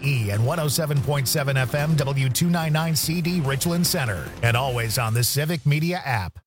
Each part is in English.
KCE and 107.7 FM W299CD Richland Center. And always on the Civic Media app.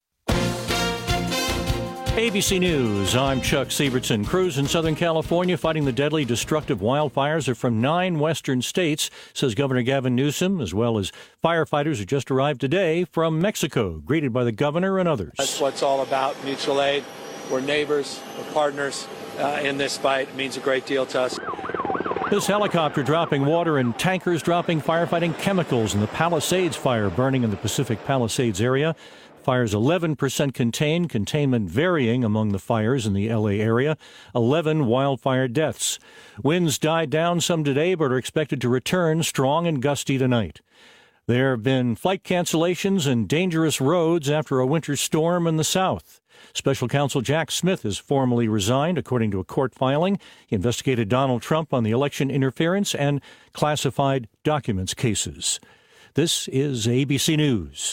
ABC News, I'm Chuck Sievertson. Crews in Southern California fighting the deadly, destructive wildfires are from 9 western states, says Governor Gavin Newsom, as well as firefighters who just arrived today from Mexico, greeted by the governor and others. That's what it's all about, mutual aid. We're neighbors, we're partners in this fight. It means a great deal to us. This helicopter dropping water and tankers dropping firefighting chemicals in the Palisades fire burning in the Pacific Palisades area. Fire's 11% contained, containment varying among the fires in the L.A. area. 11 wildfire deaths. Winds died down some today but are expected to return strong and gusty tonight. There have been flight cancellations and dangerous roads after a winter storm in the south. Special Counsel Jack Smith has formally resigned, according to a court filing. He investigated Donald Trump on the election interference and classified documents cases. This is ABC News.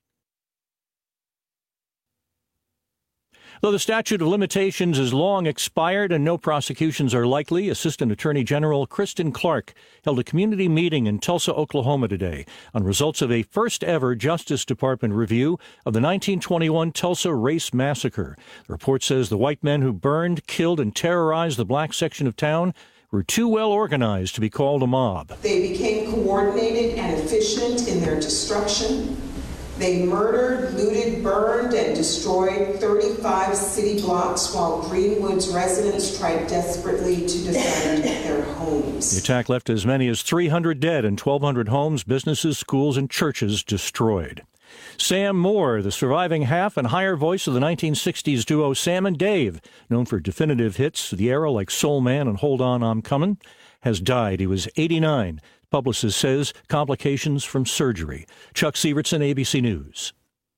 Though the statute of limitations is long expired and no prosecutions are likely, Assistant Attorney General Kristen Clark held a community meeting in Tulsa, Oklahoma today on results of a first-ever Justice Department review of the 1921 Tulsa Race Massacre. The report says the white men who burned, killed, and terrorized the black section of town were too well organized to be called a mob. They became coordinated and efficient in their destruction. They murdered, looted, burned, and destroyed 35 city blocks while Greenwood's residents tried desperately to defend their homes. The attack left as many as 300 dead and 1,200 homes, businesses, schools, and churches destroyed. Sam Moore, the surviving half and higher voice of the 1960s duo Sam and Dave, known for definitive hits of the era like Soul Man and Hold On, I'm Comin', has died. He was 89. Publicist says complications from surgery. Chuck Sievertson, ABC News.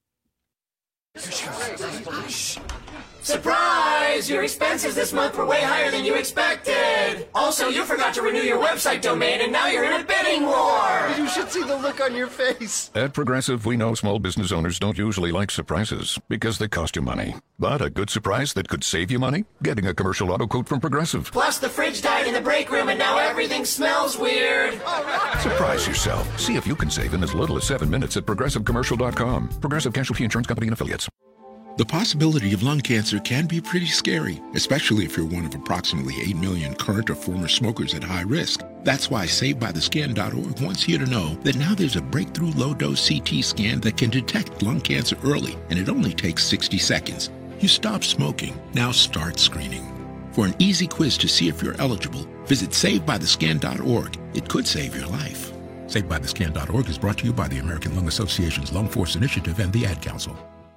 Surprise! Your expenses this month were way higher than you expected! Also, you forgot to renew your website domain and now you're in a bidding war! You should see the look on your face. At Progressive, we know small business owners don't usually like surprises because they cost you money. But a good surprise that could save you money? Getting a commercial auto quote from Progressive. Plus, the fridge died in the break room and now everything smells weird. Surprise yourself. See if you can save in as little as 7 minutes at ProgressiveCommercial.com. Progressive Casualty Insurance Company and Affiliates. The possibility of lung cancer can be pretty scary, especially if you're one of approximately 8 million current or former smokers at high risk. That's why SaveByTheScan.org wants you to know that now there's a breakthrough low-dose CT scan that can detect lung cancer early, and it only takes 60 seconds. You stop smoking, now start screening. For an easy quiz to see if you're eligible, visit SaveByTheScan.org. It could save your life. SaveByTheScan.org is brought to you by the American Lung Association's Lung Force Initiative and the Ad Council.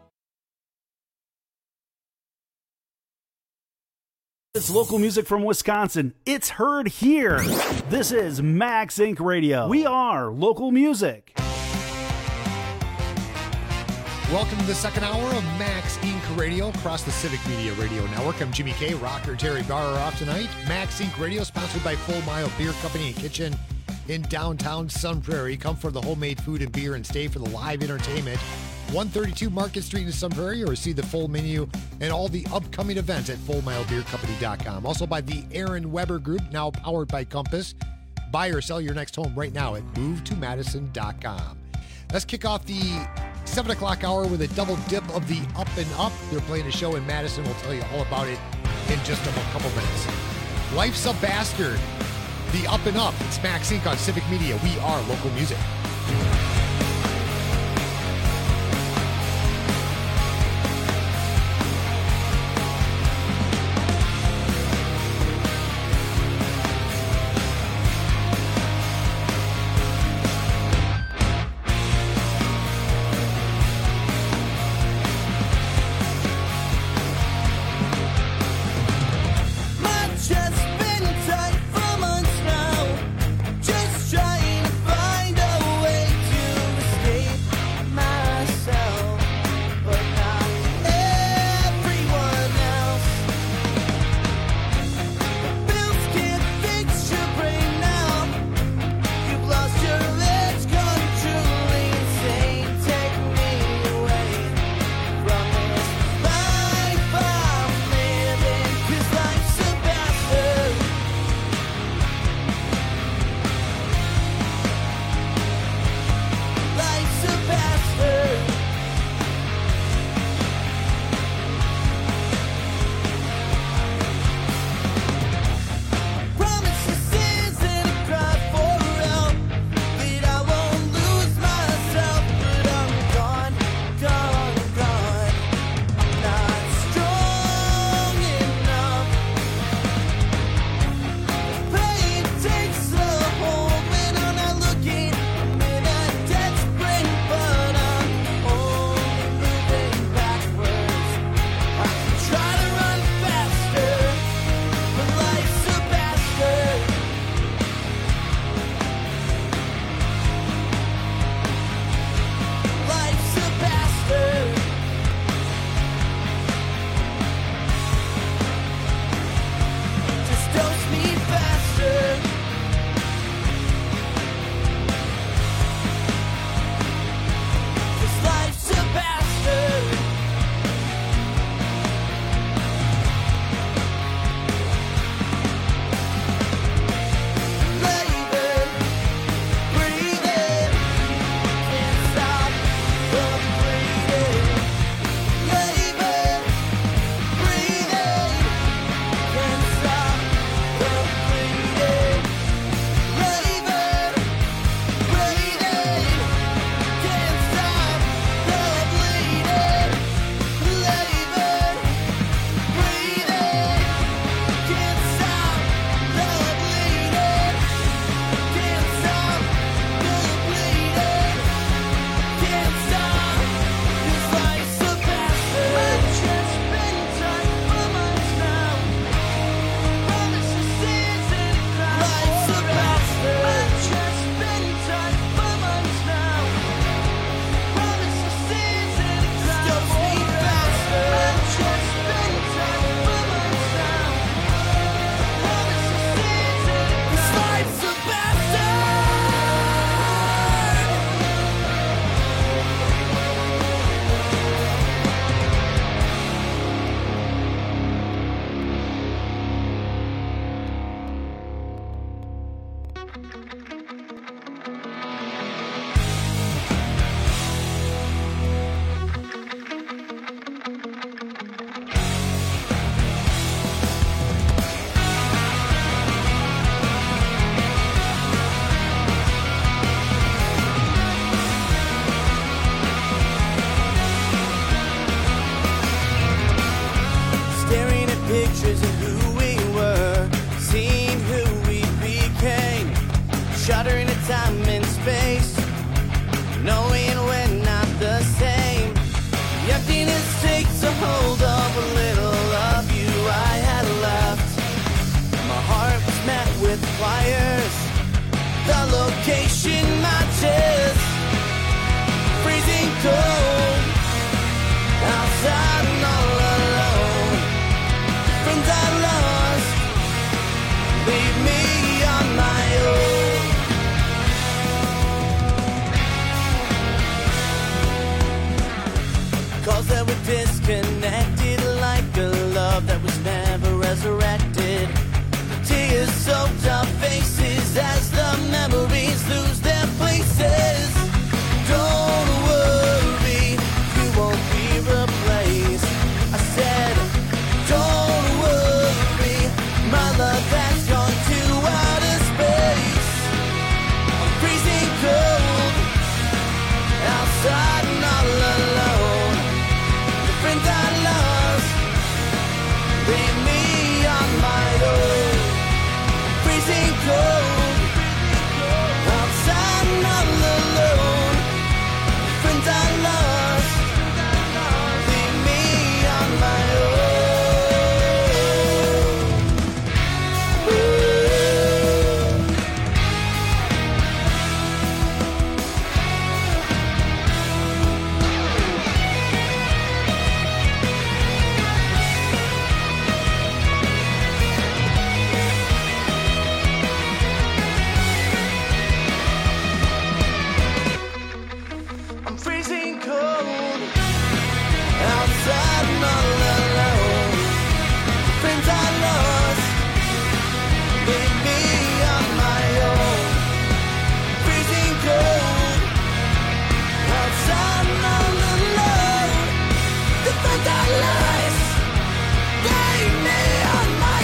It's local music from Wisconsin. It's heard here. This is Max Inc. Radio. We are local music. Welcome to the second hour of Max Inc. Radio across the Civic Media Radio Network. I'm Jimmy K. Rocker Terry Barr are off tonight. Max Inc. Radio sponsored by Full Mile Beer Company and Kitchen in downtown Sun Prairie. Come for the homemade food and beer and stay for the live entertainment. 132 Market Street in Sun Prairie, or see the full menu and all the upcoming events at FullMileBeerCompany.com. Also by the Aaron Weber Group, now powered by Compass. Buy or sell your next home right now at MoveToMadison.com. Let's kick off the 7 o'clock hour with a double dip of the Up and Up. They're playing a show in Madison. We'll tell you all about it in just a couple minutes. Life's a Bastard, the Up and Up. It's Max Inc. on Civic Media. We are local music. Find a way to Pictures of who we were, seeing who we became, shuddering at time and space, knowing we're not the same. The emptiness takes a hold of a little of you I had left. My heart was met with fires, the location matches, freezing cold, outside and all alone. Friends I lost, leave me on my own. Calls that were disconnected, like a love that was never resurrected. Tears soaked our faces as the memories lose their places. Don't worry, you won't be replaced. I said, don't worry, my love has gone to outer space. I'm freezing cold, outside and all alone. The friends I lost, leave me on my own. Freezing cold, outside and all alone. The friends I lost, leave me on my own. I'm freezing cold, outside and all alone. Friends I lost, leave me on my own. Freezing cold, outside and all alone. The friends I lost, leave me on my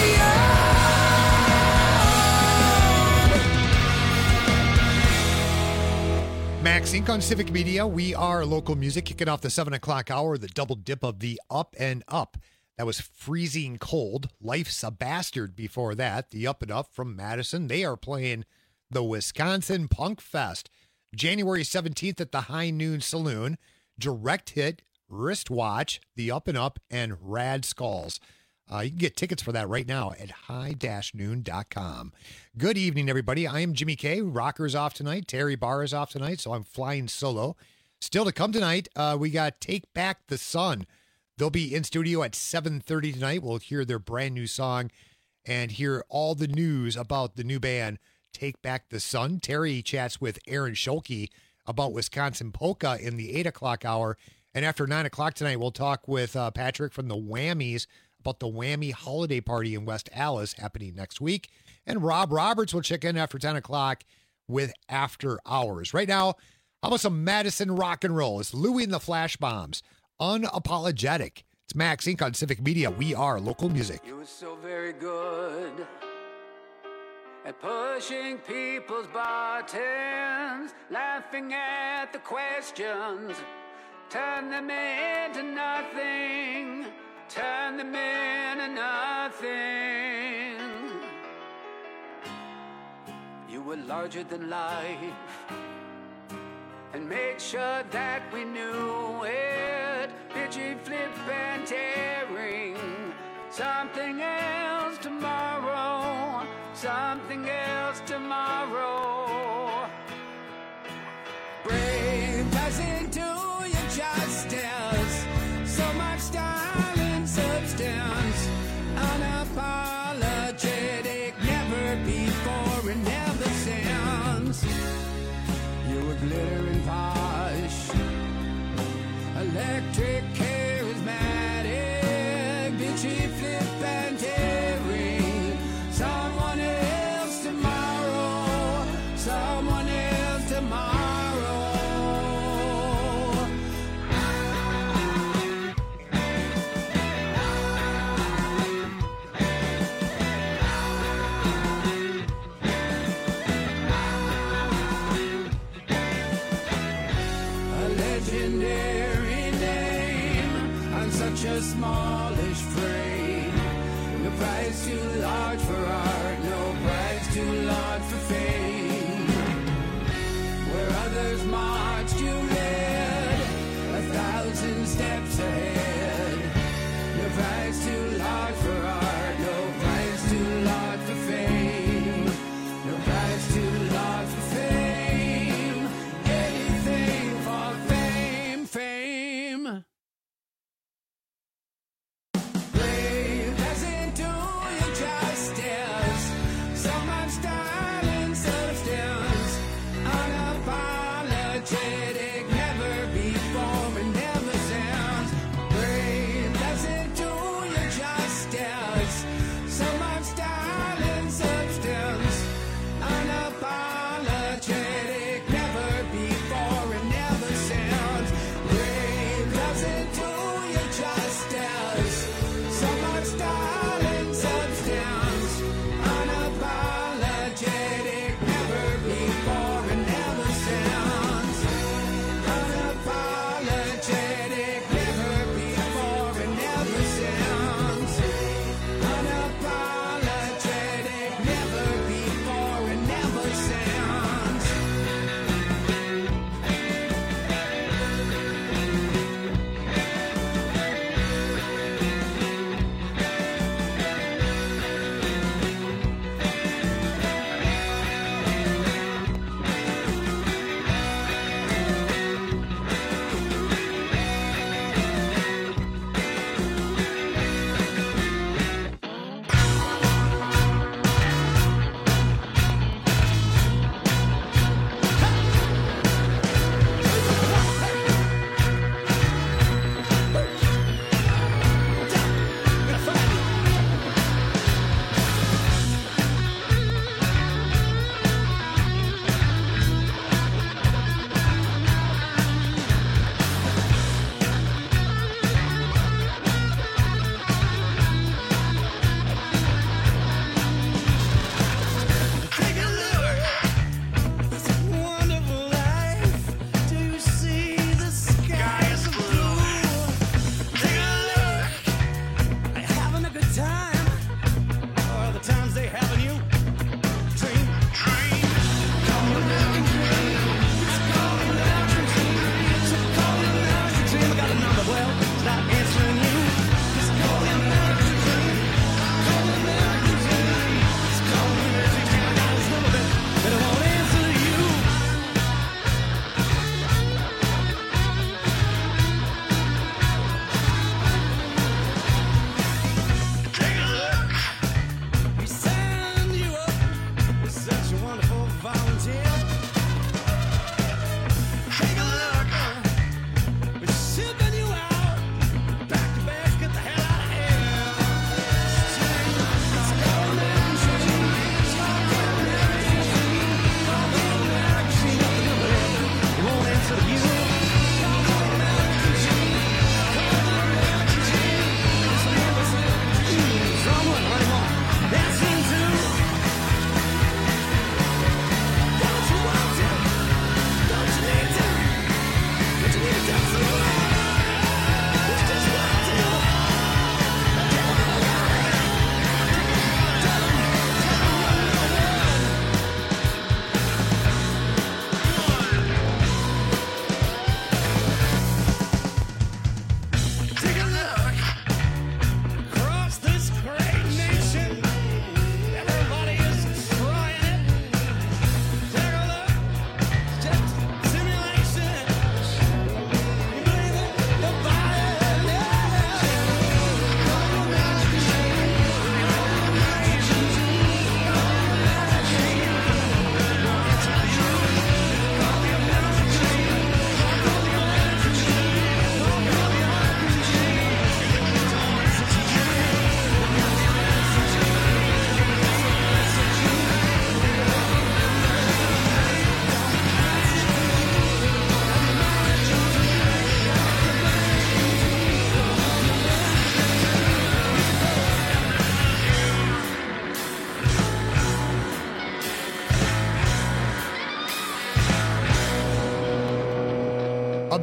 own. Max Inc. on Civic Media. We are local music, kicking off the 7 o'clock hour, the double dip of the Up and Up. That was Freezing Cold. Life's a Bastard before that. The Up and Up from Madison. They are playing the Wisconsin Punk Fest. January 17th at the High Noon Saloon. Direct Hit, Wristwatch, the Up and Up, and Rad Skulls. You can get tickets for that right now at high-noon.com. Good evening, everybody. I am Jimmy K. Rocker's off tonight. Terry Barr is off tonight, so I'm flying solo. Still to come tonight, we got Take Back the Sun. They'll be in studio at 7:30 tonight. We'll hear their brand new song and hear all the news about the new band, Take Back the Sun. Terry chats with Aaron Scholke about Wisconsin Polka in the 8 o'clock hour. And after 9 o'clock tonight, we'll talk with Patrick from the Whammies about the Whammy Holiday Party in West Allis happening next week. And Rob Roberts will check in after 10 o'clock with After Hours. Right now, how about some Madison rock and roll? It's Louie and the Flash Bombs, Unapologetic. It's Max Inc. on Civic Media. We are local music. You were so very good at pushing people's buttons, laughing at the questions, turn them into nothing. Turn them into nothing. You were larger than life, and make sure that we knew it. Bitchy, flip, and tearing. Something else tomorrow. Something else tomorrow. Brave doesn't do you justice. So much style and substance. Unapologetic, never before and never since. You were glittering posh, electric, charismatic, bitchy, flip and tearing. Someone else tomorrow. someone else tomorrow. A legendary name on such a smallish frame. No price too large for art, no price too large for fame. Where others marched, you led 1,000 steps ahead. No price too large for art, no price too large for fame. No price too large for fame. Anything for fame, fame. Brave doesn't do you justice. So much style instead of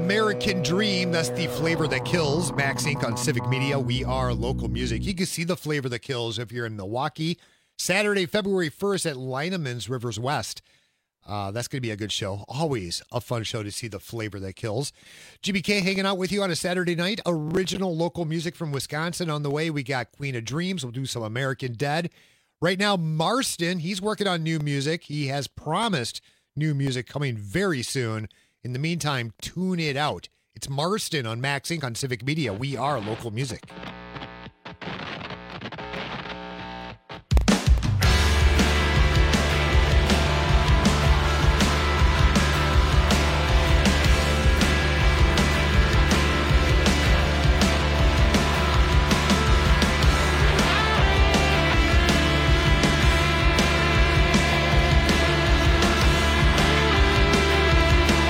American Dream. That's the Flavor That Kills. Max Inc. on Civic Media. We are local music. You can see the Flavor That Kills if you're in Milwaukee. Saturday, February 1st at Lineman's Rivers West. That's going to be a good show. Always a fun show to see the Flavor That Kills. GBK hanging out with you on a Saturday night. Original local music from Wisconsin on the way. We got Queen of Dreams. We'll do some American Dead. Right now, Marston, he's working on new music. He has promised new music coming very soon. In the meantime, tune it out. It's Marston on Max Inc. on Civic Media. We are local music.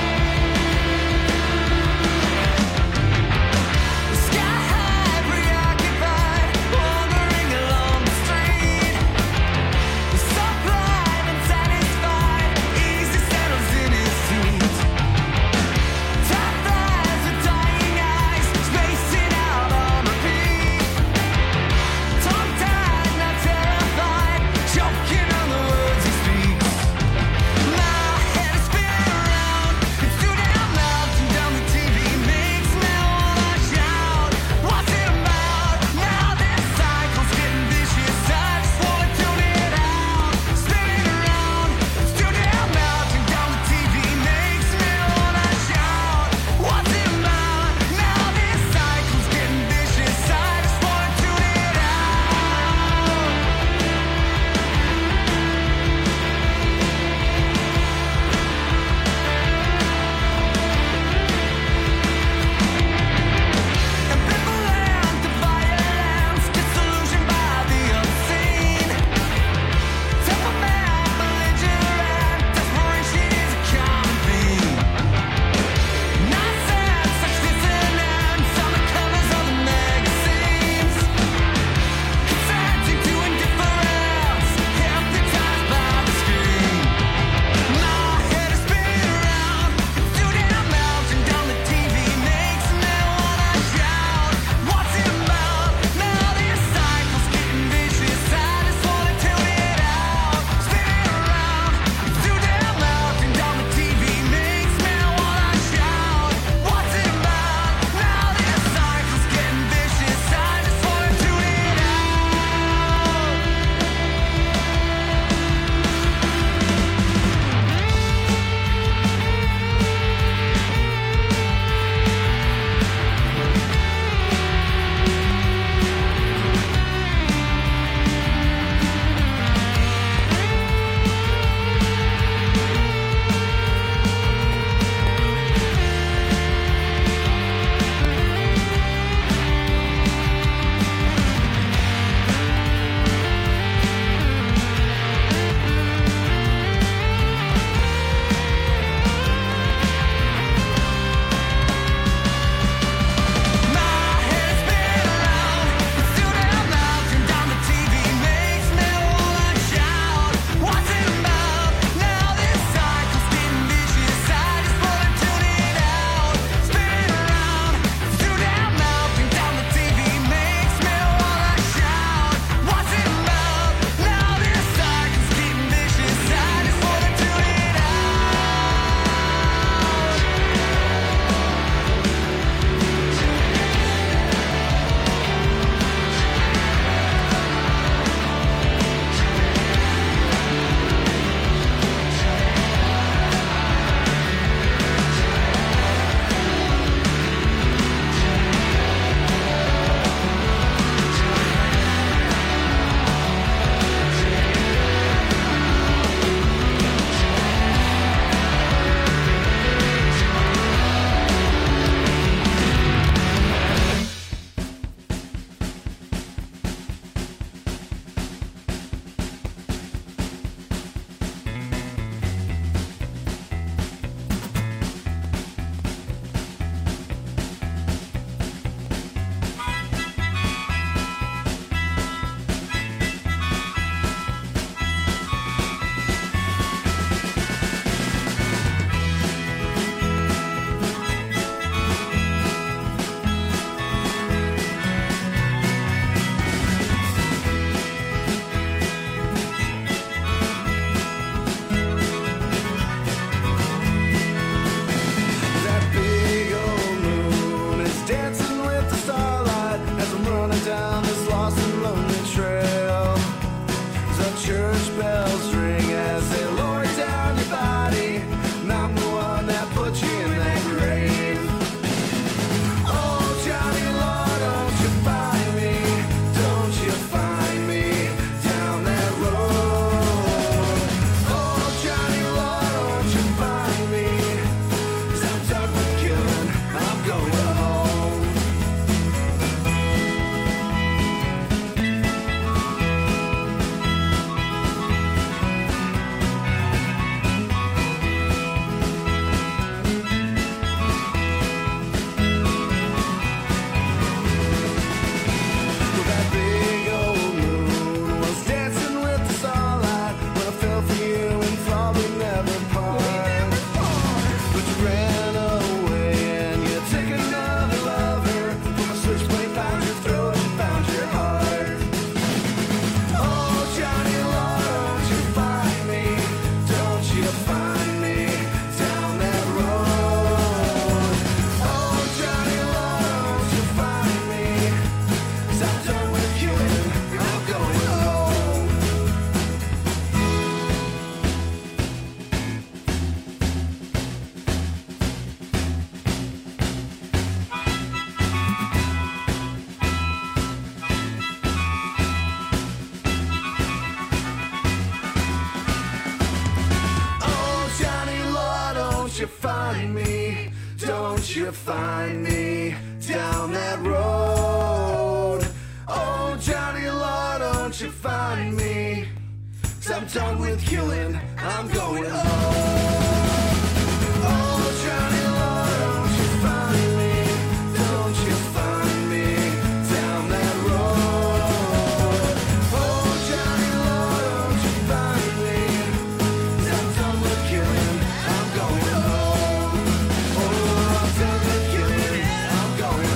Sky high, you find me, don't you find me down that road. Oh, Johnny Law, don't you find me, 'cause I'm done with killing, I'm going home. Oh, Johnny Law, don't you find me, don't you find me down that road. Oh, Johnny Law, don't you find me, 'cause I'm done with killing, I'm going home. Oh, I'm done with killing, I'm going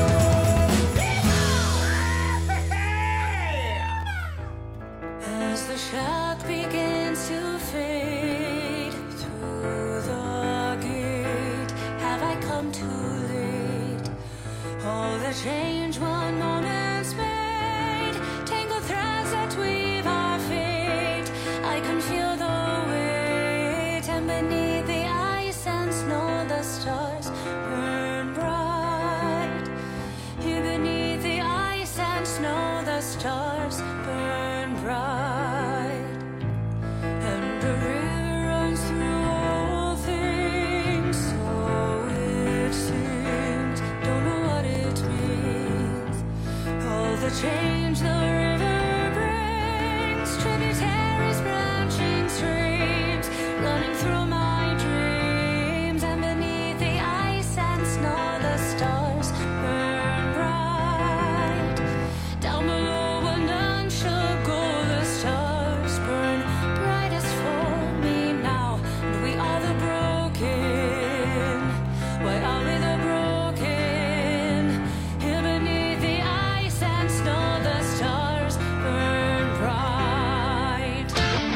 home. As the shack begins to fade through the gate, have I come too late? All the change one moment's made, tangled threads that weave our fate. I can feel the weight, and beneath the ice and snow the stars burn bright. Here beneath the ice and snow the stars burn bright. And the river runs through all things, so it seems. Don't know what it means. All the change the river brings, tributaries, branching streams, running through my dreams. And beneath the ice and snow the stars burn bright. Down below where none shall go, the stars burn brightest for me now. And we are the broken. Why are we the broken? Here beneath the ice and snow the stars burn bright.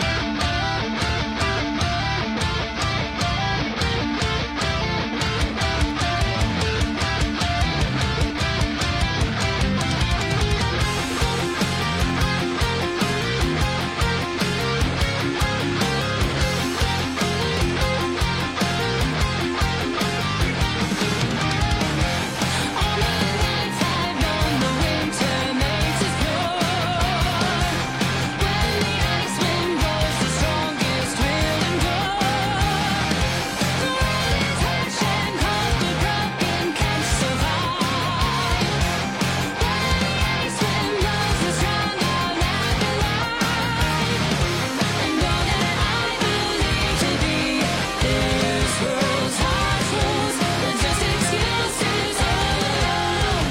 All my life I've known the winter makes us pure. When the ice wind blows, the strongest will endure. The wind touch and cold, the broken can survive. When the ice wind blows, the strong are left alive. And all that I believe to be this world's hard truths are just excuses all alone.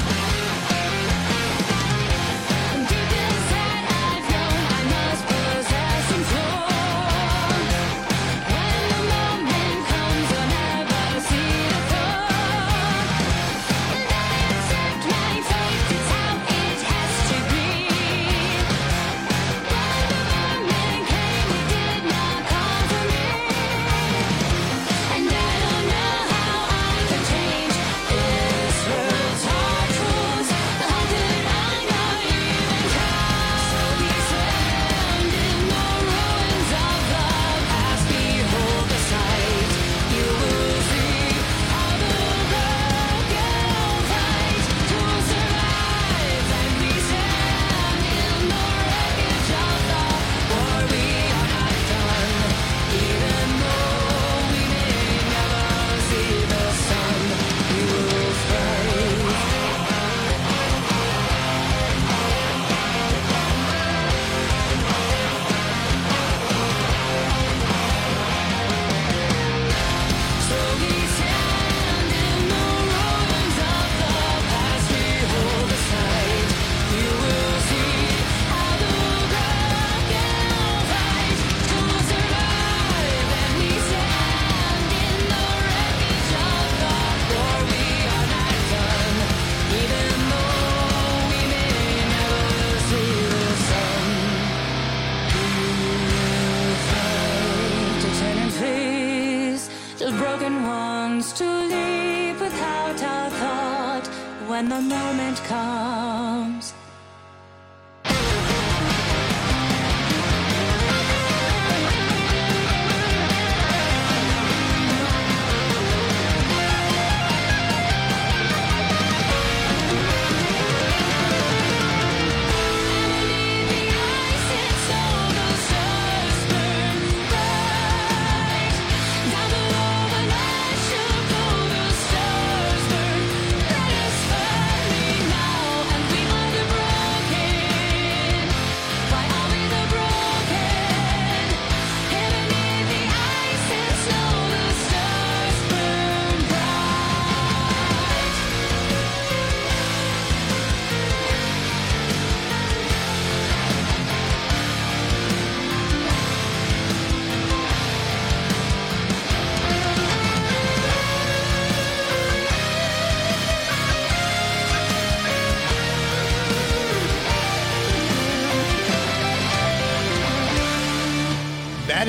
And deep inside I've known I must possess some throne. When the moment comes, I'll never see the throne. And I accept my fate, it's how it has to be. When the moment came, it did not come for me. And I don't know how I can change this world's hard truths. How could I not even try? So we stand in the ruins of the past. Behold the sight. You will see how the broken fight to survive. And we stand in the wreckage of the war. We are not done, even though we may never see the sun. We will fight. So we stand in the ruins of the past. Behold the sight. You will see how the broken fight to survive. And we stand in the wreckage of the war. We are not done, even though we may never see the sun. We will fight to turn and face just broken ones, to leap without a thought when the moment comes. Down below when I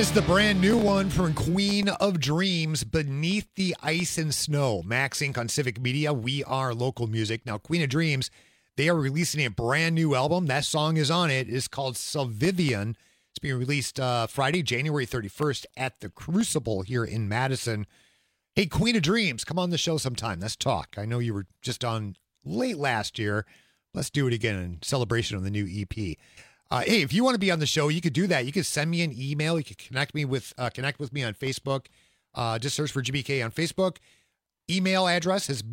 is the brand new one from Queen of Dreams, Beneath the Ice and Snow. Max Inc. on Civic Media. We are local music. Now, Queen of Dreams, they are releasing a brand new album. That song is on it. It's called Sylvivian. It's being released Friday, January 31st at the Crucible here in Madison. Hey, Queen of Dreams, come on the show sometime. Let's talk. I know you were just on late last year. Let's do it again in celebration of the new EP. Hey, if you want to be on the show, you could do that. You could send me an email. You could connect with me on Facebook. Just search for GBK on Facebook. Email address is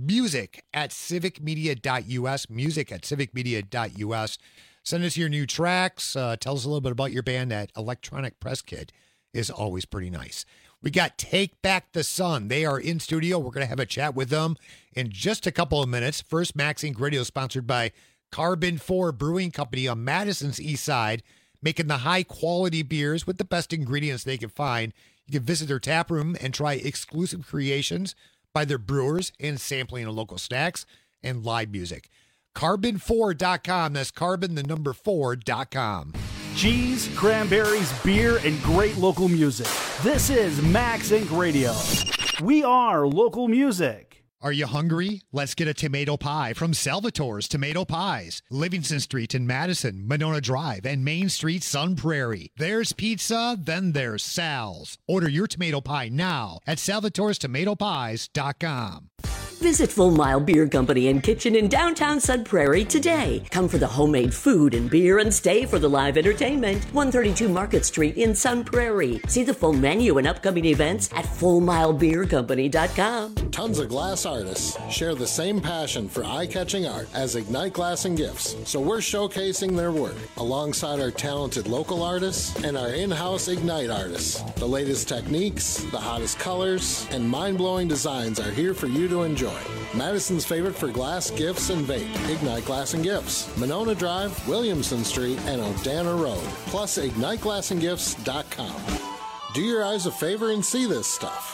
music@civicmedia.us. Music@civicmedia.us. Send us your new tracks. Tell us a little bit about your band. At Electronic Press Kit is always pretty nice. We got Take Back the Sun. They are in studio. We're going to have a chat with them in just a couple of minutes. First, Max Inc. Radio, sponsored by Carbon 4 Brewing Company on Madison's East Side, making the high-quality beers with the best ingredients they can find. You can visit their tap room and try exclusive creations by their brewers and sampling of local snacks and live music. Carbon4.com. That's carbon4.com. Cheese, cranberries, beer, and great local music. This is Max Inc. Radio. We are local music. Are you hungry? Let's get a tomato pie from Salvatore's Tomato Pies. Livingston Street in Madison, Monona Drive, and Main Street, Sun Prairie. There's pizza, then there's Sal's. Order your tomato pie now at salvatorestomatopies.com. Visit Full Mile Beer Company and Kitchen in downtown Sun Prairie today. Come for the homemade food and beer and stay for the live entertainment. 132 Market Street in Sun Prairie. See the full menu and upcoming events at FullMileBeerCompany.com. Tons of glass artists share the same passion for eye-catching art as Ignite Glass and Gifts, so we're showcasing their work alongside our talented local artists and our in-house Ignite artists. The latest techniques, the hottest colors, and mind-blowing designs are here for you to enjoy. Madison's favorite for glass, gifts, and vape. Ignite Glass and Gifts. Monona Drive, Williamson Street, and O'Dana Road. Plus, IgniteGlassandGifts.com. Do your eyes a favor and see this stuff.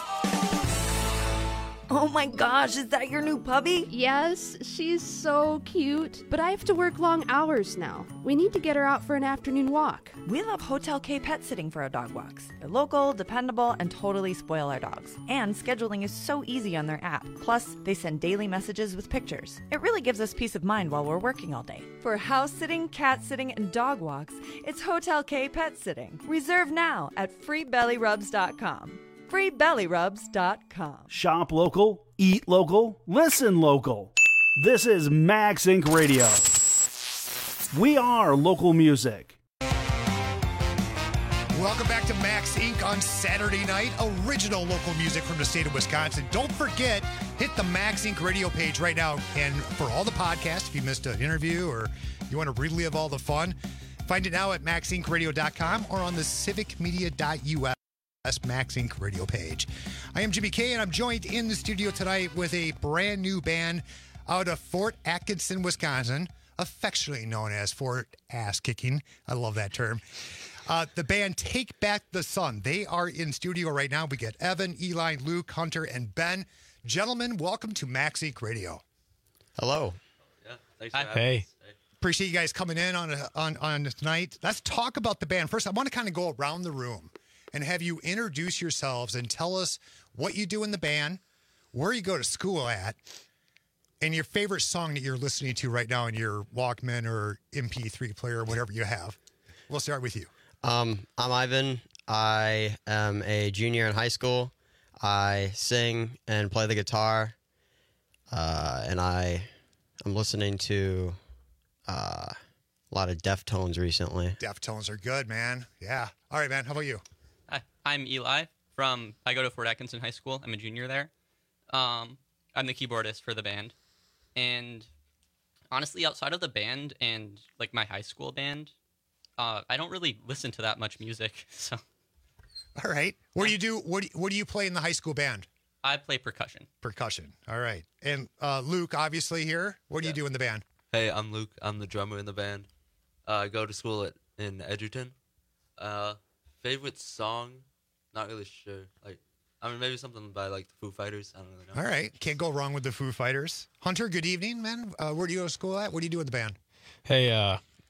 Oh my gosh, is that your new puppy? Yes, she's so cute. But I have to work long hours now. We need to get her out for an afternoon walk. We love Hotel K Pet Sitting for our dog walks. They're local, dependable, and totally spoil our dogs. And scheduling is so easy on their app. Plus, they send daily messages with pictures. It really gives us peace of mind while we're working all day. For house sitting, cat sitting, and dog walks, it's Hotel K Pet Sitting. Reserve now at freebellyrubs.com. freebellyrubs.com. Shop local, eat local, listen local. This is Max Inc. Radio. We are local music. Welcome back to Max Inc. on Saturday night. Original local music from the state of Wisconsin. Don't forget, hit the Max Inc. radio page right now. And for all the podcasts, if you missed an interview or you want to relive all the fun, find it now at maxincradio.com or on the civicmedia.us. Max Inc. radio page. I am Jimmy K, and I'm joined in the studio tonight with a brand new band out of Fort Atkinson, Wisconsin, affectionately known as Fort Ass Kicking. I love that term. The band Take Back the Sun. They are in studio right now. We get Evan, Eli, Luke, Hunter, and Ben. Gentlemen, welcome to Max Inc. Radio. Hello. Yeah, thanks for having us. Appreciate you guys coming in on tonight. Let's talk about the band. First, I want to kind of go around the room and have you introduce yourselves and tell us what you do in the band, where you go to school at, and your favorite song that you're listening to right now in your Walkman or MP3 player or whatever you have. We'll start with you. I'm Ivan. I am a junior in high school. I sing and play the guitar, and I'm listening to a lot of Deftones recently. Deftones are good, man. Yeah. All right, man. How about you? Hi, I'm Eli I go to Fort Atkinson High School. I'm a junior there. I'm the keyboardist for the band. And honestly, outside of the band and like my high school band, I don't really listen to that much music. So, all right. What do you do? What do you play in the high school band? I play percussion. Percussion. All right. And Luke, obviously here. What do you do in the band? Hey, I'm Luke. I'm the drummer in the band. I go to school in Edgerton. Favorite song? Not really sure. Maybe something by the Foo Fighters. I don't really know. All right. Can't go wrong with the Foo Fighters. Hunter, good evening, man. Where do you go to school at? What do you do in the band? Hey,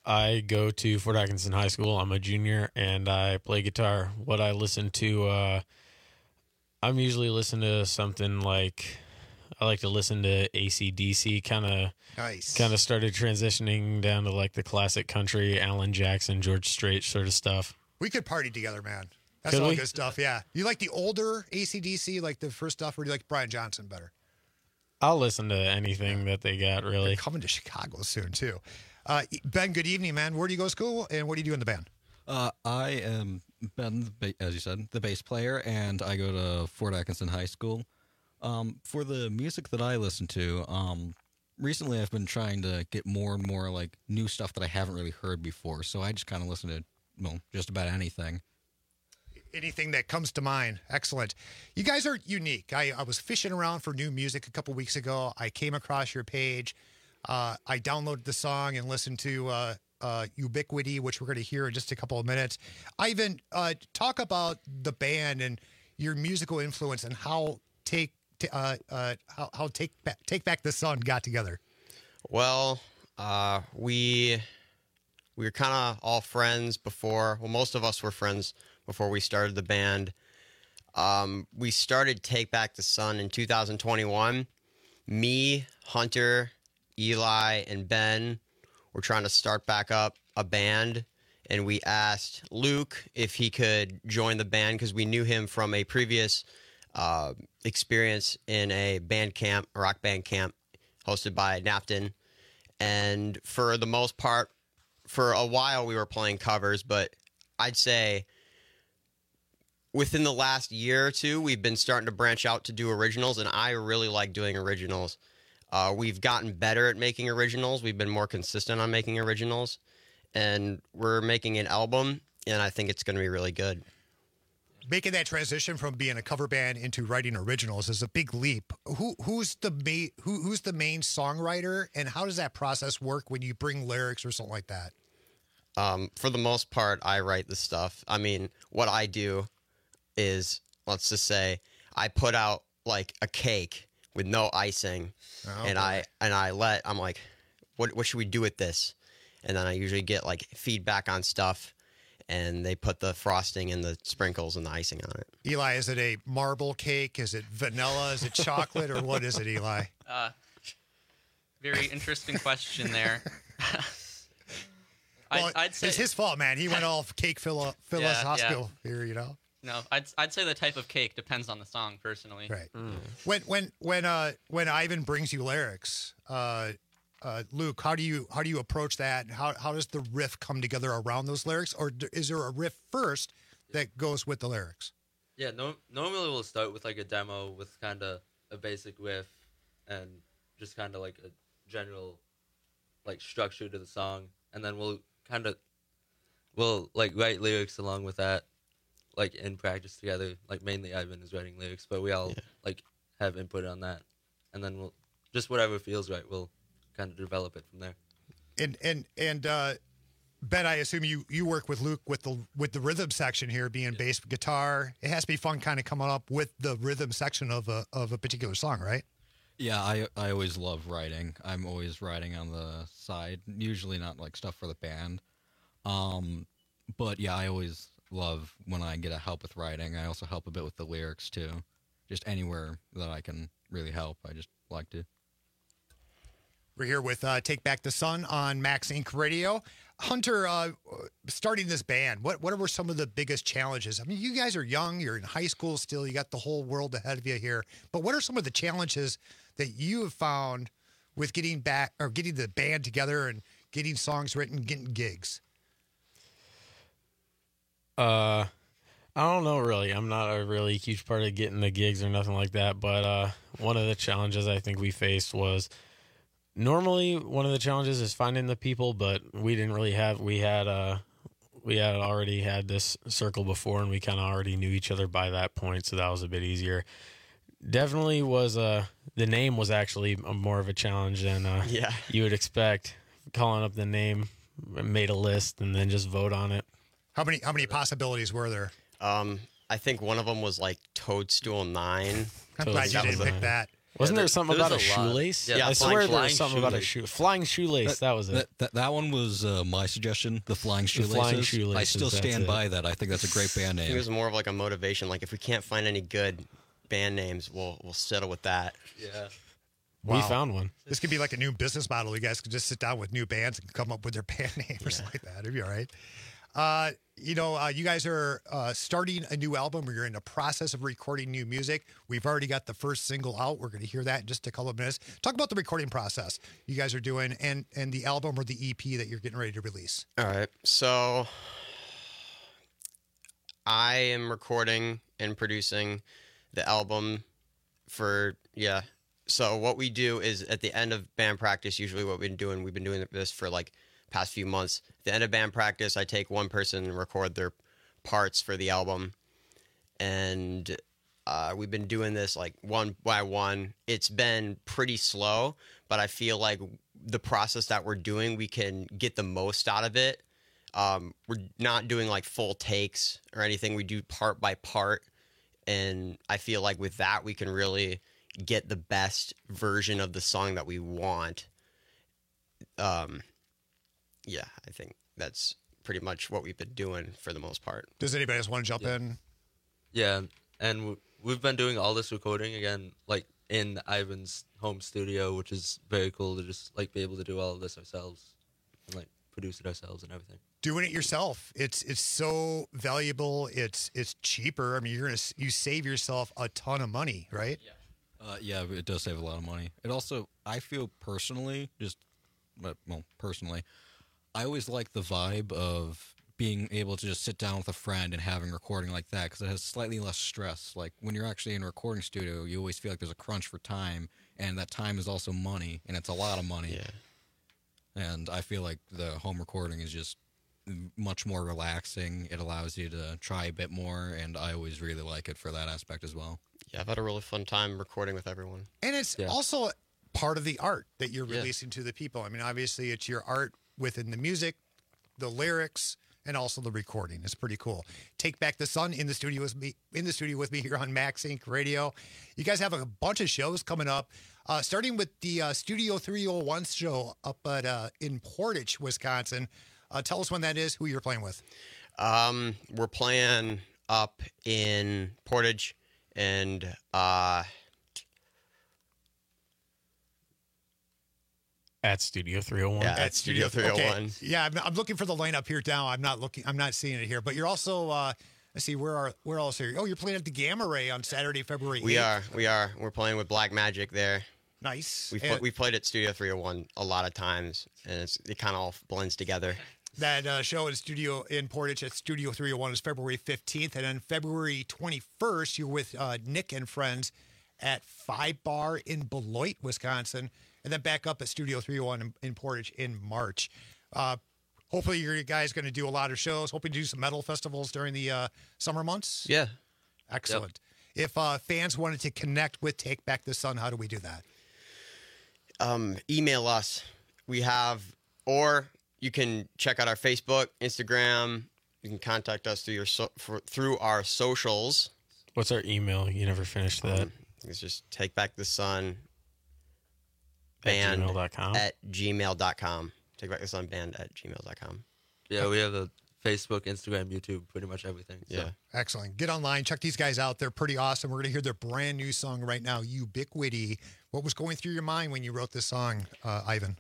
I go to Fort Atkinson High School. I'm a junior, and I play guitar. What I listen to, I'm usually listening to something like, I like to listen to AC/DC. Kind of started transitioning down to like the classic country, Alan Jackson, George Strait sort of stuff. We could party together, man. That's all good stuff. Yeah. You like the older AC/DC, like the first stuff, or do you like Brian Johnson better? I'll listen to anything that they got, really. They're coming to Chicago soon, too. Ben, good evening, man. Where do you go to school, and what do you do in the band? I am Ben, as you said, the bass player, and I go to Fort Atkinson High School. For the music that I listen to, recently I've been trying to get more and more like new stuff that I haven't really heard before, so I just kind of listen to, well, just about anything. Anything that comes to mind. Excellent. You guys are unique. I was fishing around for new music a couple weeks ago. I came across your page. I downloaded the song and listened to Ubiquity, which we're going to hear in just a couple of minutes. Ivan, talk about the band and your musical influence and how Take Back the Sun got together. Well, we were kind of all friends before. Well, most of us were friends before we started the band. We started Take Back the Sun in 2021. Me, Hunter, Eli, and Ben were trying to start back up a band, and we asked Luke if he could join the band because we knew him from a previous experience in a band camp, a rock band camp, hosted by Napton. And for the most part, for a while we were playing covers, but I'd say within the last year or two, we've been starting to branch out to do originals, and I really like doing originals. We've gotten better at making originals. We've been more consistent on making originals, and we're making an album, and I think it's going to be really good. Making that transition from being a cover band into writing originals is a big leap. Who's the main songwriter, and how does that process work when you bring lyrics or something like that? For the most part, I write the stuff. I mean, what I do is, let's just say, I put out like a cake with no icing, and I'm like, what should we do with this? And then I usually get like feedback on stuff, and they put the frosting and the sprinkles and the icing on it. Eli, is it a marble cake? Is it vanilla? Is it chocolate? Or what is it, Eli? Very interesting question there. Well, I'd say it's his fault, man. He went all cake philosophical here, you know. No, I'd say the type of cake depends on the song, personally. Right. When Ivan brings you lyrics, Luke, how do you approach that? And how does the riff come together around those lyrics, or is there a riff first that goes with the lyrics? Yeah, normally we'll start with like a demo with kind of a basic riff and just kind of like a general like structure to the song, and then we'll like write lyrics along with that, like in practice together. Like mainly Ivan is writing lyrics, but we all like have input on that, and then we'll just whatever feels right, we'll kind of develop it from there. And Ben, I assume you work with Luke with the rhythm section here, being bass guitar. It has to be fun, kind of coming up with the rhythm section of a particular song, right? Yeah, I always love writing. I'm always writing on the side, usually not like stuff for the band. But yeah, I always love when I get a help with writing. I also help a bit with the lyrics too. Just anywhere that I can really help, I just like to. We're here with Take Back the Sun on Max Inc. Radio. Hunter, starting this band, what were some of the biggest challenges? I mean, you guys are young, you're in high school still, you got the whole world ahead of you here. But what are some of the challenges that you have found with getting the band together and getting songs written, getting gigs? I don't know, really. I'm not a really huge part of getting the gigs or nothing like that. But one of the challenges I think we faced was, normally one of the challenges is finding the people, but we didn't really have. We had already had this circle before, and we kind of already knew each other by that point, so that was a bit easier. Definitely was the name was actually more of a challenge than you would expect. Calling up the name, made a list, and then just vote on it. How many possibilities were there? I think one of them was like Toadstool 9. I'm glad you didn't pick that. Wasn't there something there about a was a lot. shoelace? Yeah, I swear there was flying something about a flying shoelace. That was it. That one was my suggestion. The Flying Shoelaces. Flying Shoelaces, I still that's stand it. by that. I think that's a great band I think it name. was more of like a motivation. Like if we can't find any good band names, we'll settle with that. Yeah. We found one. This could be like a new business model. You guys could just sit down with new bands and come up with their band name or something like that. It'd be all right. You guys are starting a new album, or you're in the process of recording new music. We've already got the first single out. We're going to hear that in just a couple of minutes. Talk about the recording process you guys are doing and the album or the EP that you're getting ready to release. All right. So I am recording and producing the album So what we do is at the end of band practice, usually what we've been doing this for like past few months. At the end of band practice, I take one person and record their parts for the album. And we've been doing this like one by one. It's been pretty slow, but I feel like the process that we're doing, we can get the most out of it. We're not doing like full takes or anything. We do part by part. And I feel like with that, we can really get the best version of the song that we want. I think that's pretty much what we've been doing for the most part. Does anybody else want to jump in? Yeah, and we've been doing all this recording again, like in Ivan's home studio, which is very cool to just like be able to do all of this ourselves and like produce it ourselves and everything. Doing it yourself, it's so valuable. It's cheaper. I mean, you save yourself a ton of money, right? Yeah, it does save a lot of money. It also, I feel personally, I always like the vibe of being able to just sit down with a friend and having recording like that, because it has slightly less stress. Like when you're actually in a recording studio, you always feel like there's a crunch for time, and that time is also money, and it's a lot of money. Yeah. And I feel like the home recording is just much more relaxing. It allows you to try a bit more, and I always really like it for that aspect as well. Yeah, I've had a really fun time recording with everyone. And it's also part of the art that you're releasing to the people. I mean, obviously, it's your art within the music, the lyrics, and also the recording. It's pretty cool. Take Back the Sun in the studio with me here on Max Inc. Radio. You guys have a bunch of shows coming up, starting with the Studio 301 show up at in Portage, Wisconsin. Tell us when that is, who you're playing with. We're playing up in Portage and at Studio 301. Yeah, at Studio 301. Okay. Yeah, I'm looking for the lineup here now. I'm not seeing it here. But you're also let's see, where else are you? Oh, you're playing at the Gamma Ray on Saturday, February 8th. We are. We're playing with Black Magic there. Nice. We've played at Studio 301 a lot of times, and it kind of all blends together. That show in Portage at Studio 301 is February 15th. And then February 21st, you're with Nick and friends at 5 Bar in Beloit, Wisconsin. And then back up at Studio 301 in Portage in March. Hopefully you guys going to do a lot of shows. Hoping to do some metal festivals during the summer months. Yeah. Excellent. Yep. If fans wanted to connect with Take Back the Sun, how do we do that? Email us. Or you can check out our Facebook, Instagram. You can contact us through our socials. What's our email? You never finished that. It's just Take Back the Sun band at gmail.com. Take Back the Sun band at gmail.com. Yeah, we have a Facebook, Instagram, YouTube, pretty much everything. So. Yeah. Excellent. Get online. Check these guys out. They're pretty awesome. We're going to hear their brand new song right now, Ubiquity. What was going through your mind when you wrote this song, Ivan?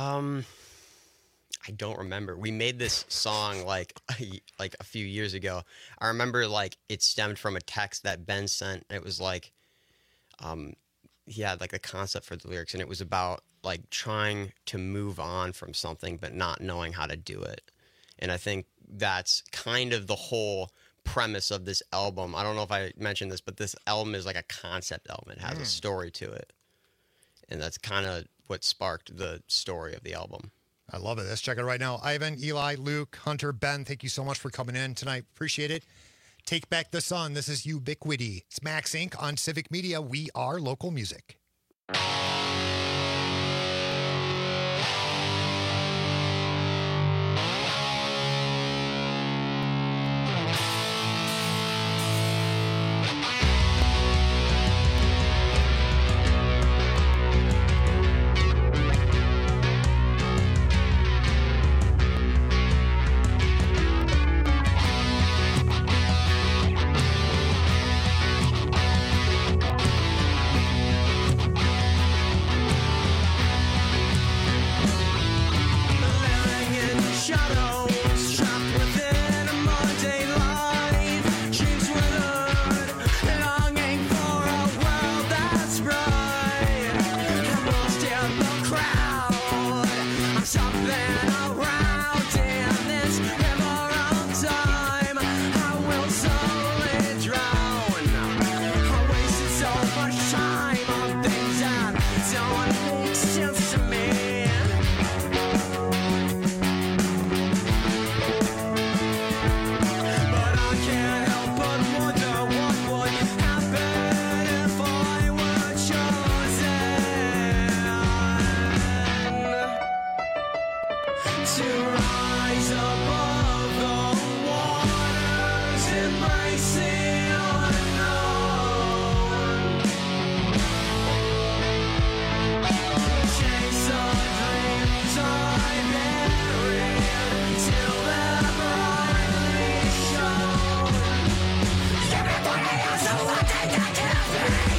I don't remember. We made this song like a few years ago. I remember like it stemmed from a text that Ben sent. It was like, he had like a concept for the lyrics, and it was about like trying to move on from something but not knowing how to do it. And I think that's kind of the whole premise of this album. I don't know if I mentioned this, but this album is like a concept album. It has a story to it. And that's kind of what sparked the story of the album. I love it. Let's check it right now. Ivan, Eli, Luke, Hunter, Ben, thank you so much for coming in tonight. Appreciate it. Take Back the Sun. This is Ubiquity. It's Max Inc. on Civic Media. We are local music. much time on things that don't make sense to me. But I can't help but wonder what would happen if I were chosen to rise above the waters, embrace the unknown, chase the dreams I buried till they're brightly shown. Give me 20 years of what they can give me.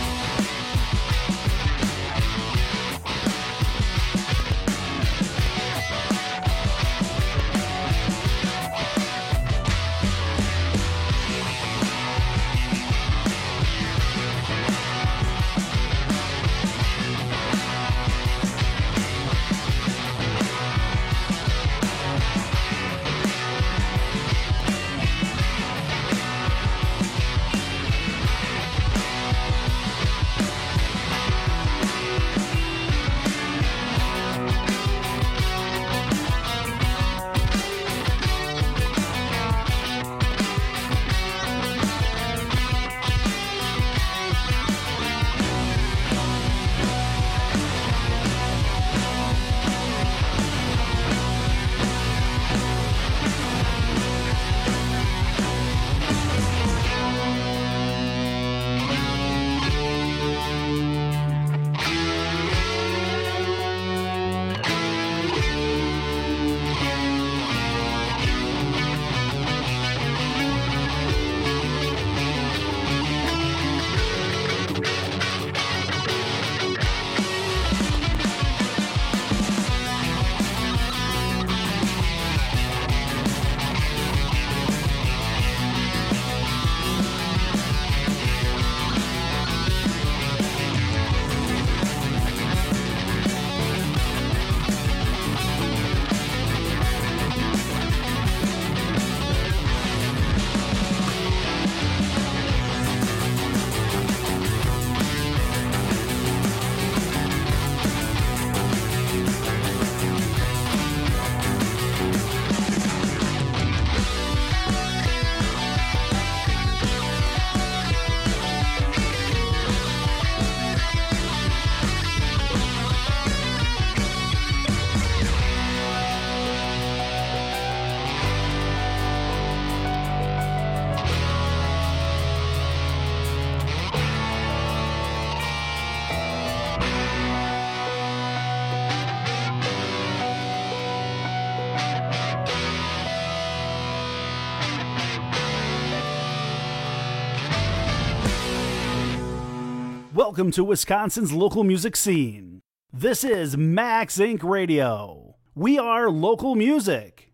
Welcome to Wisconsin's local music scene. This is Max Inc. Radio. We are local music.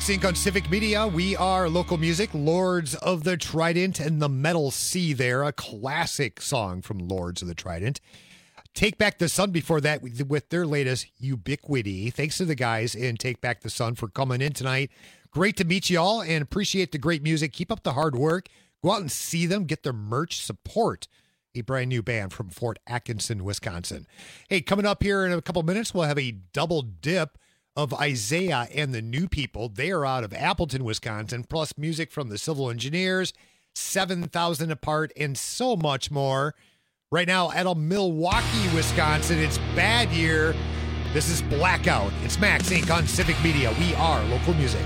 Max Inc. on Civic Media. We are local music, Lords of the Trident and the Metal Sea there, a classic song from Lords of the Trident. Take Back the Sun before that with their latest Ubiquity. Thanks to the guys in Take Back the Sun for coming in tonight. Great to meet you all and appreciate the great music. Keep up the hard work. Go out and see them. Get their merch. Support a brand new band from Fort Atkinson, Wisconsin. Hey, coming up here in a couple minutes, we'll have a double dip of Isaiah and the New People. They are out of Appleton, Wisconsin, plus music from the Civil Engineers, 7,000 Apart, and so much more. Right now out of Milwaukee, Wisconsin, it's Bad Year. This is Blackout. It's Max Inc. on Civic Media. We are local music.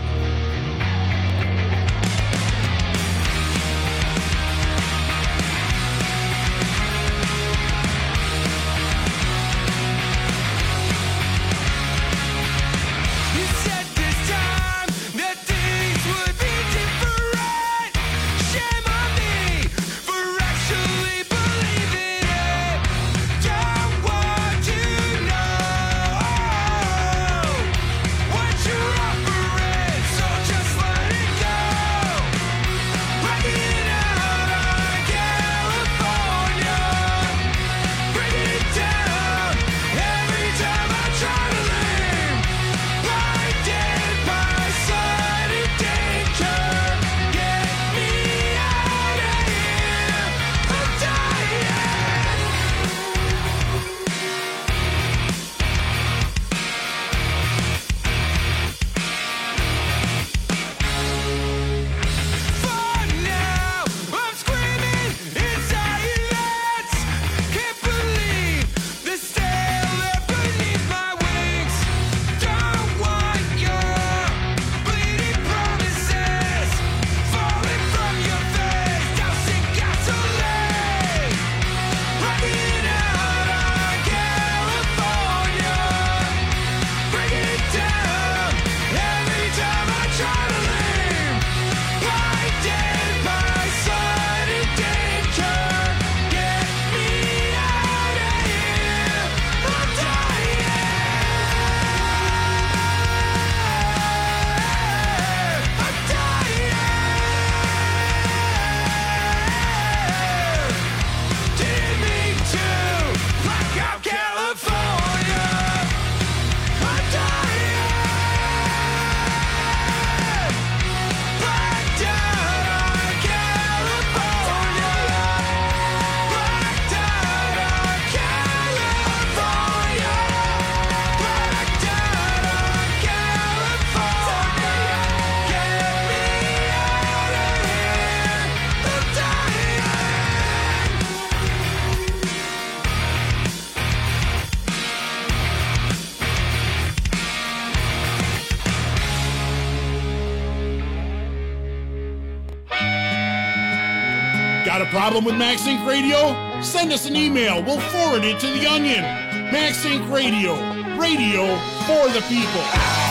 Got a problem with Max Inc. Radio? Send us an email. We'll forward it to the Onion. Max Inc. Radio. Radio for the people.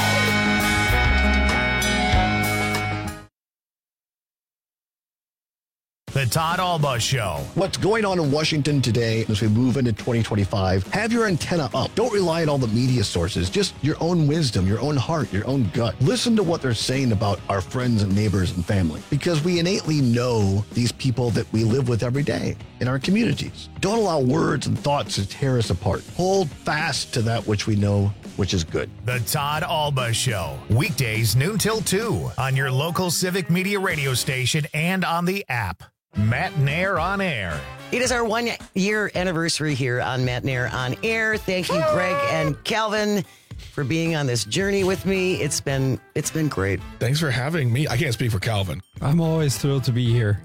The Todd Alba Show. What's going on in Washington today as we move into 2025? Have your antenna up. Don't rely on all the media sources. Just your own wisdom, your own heart, your own gut. Listen to what they're saying about our friends and neighbors and family, because we innately know these people that we live with every day in our communities. Don't allow words and thoughts to tear us apart. Hold fast to that which we know, which is good. The Todd Alba Show. Weekdays noon till 2 on your local Civic Media radio station and on the app. Matt Nair on Air. It is our 1 year anniversary here on Matt Nair on Air. Thank you, Greg and Calvin, for being on this journey with me. It's been great. Thanks for having me. I can't speak for Calvin. I'm always thrilled to be here.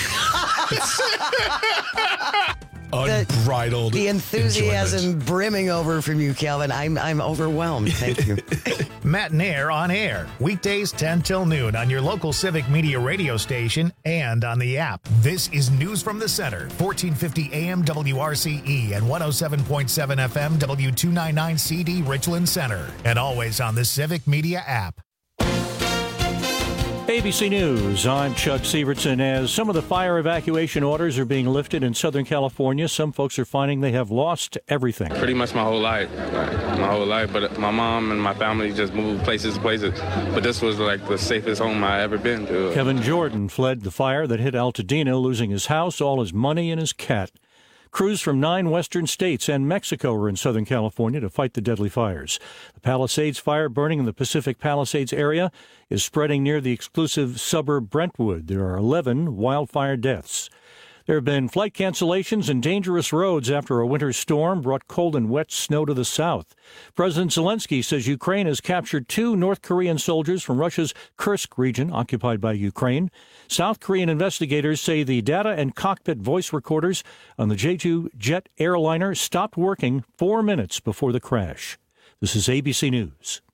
Unbridled. The enthusiasm enjoyment. brimming over from you, Calvin. I'm overwhelmed. Thank you. Matt Nair on Air. Weekdays 10 till noon on your local Civic Media radio station and on the app. This is News from the Center, 1450 AM WRCE and 107.7 FM W299 CD Richland Center. And always on the Civic Media app. ABC News, I'm Chuck Sievertson. As some of the fire evacuation orders are being lifted in Southern California, some folks are finding they have lost everything. Pretty much my whole life, but my mom and my family just moved places to places. But this was like the safest home I ever been to. Kevin Jordan fled the fire that hit Altadena, losing his house, all his money, and his cat. Crews from 9 western states and Mexico are in Southern California to fight the deadly fires. The Palisades fire burning in the Pacific Palisades area is spreading near the exclusive suburb Brentwood. There are 11 wildfire deaths. There have been flight cancellations and dangerous roads after a winter storm brought cold and wet snow to the south. President Zelensky says Ukraine has captured 2 North Korean soldiers from Russia's Kursk region, occupied by Ukraine. South Korean investigators say the data and cockpit voice recorders on the Jeju jet airliner stopped working 4 minutes before the crash. This is ABC News.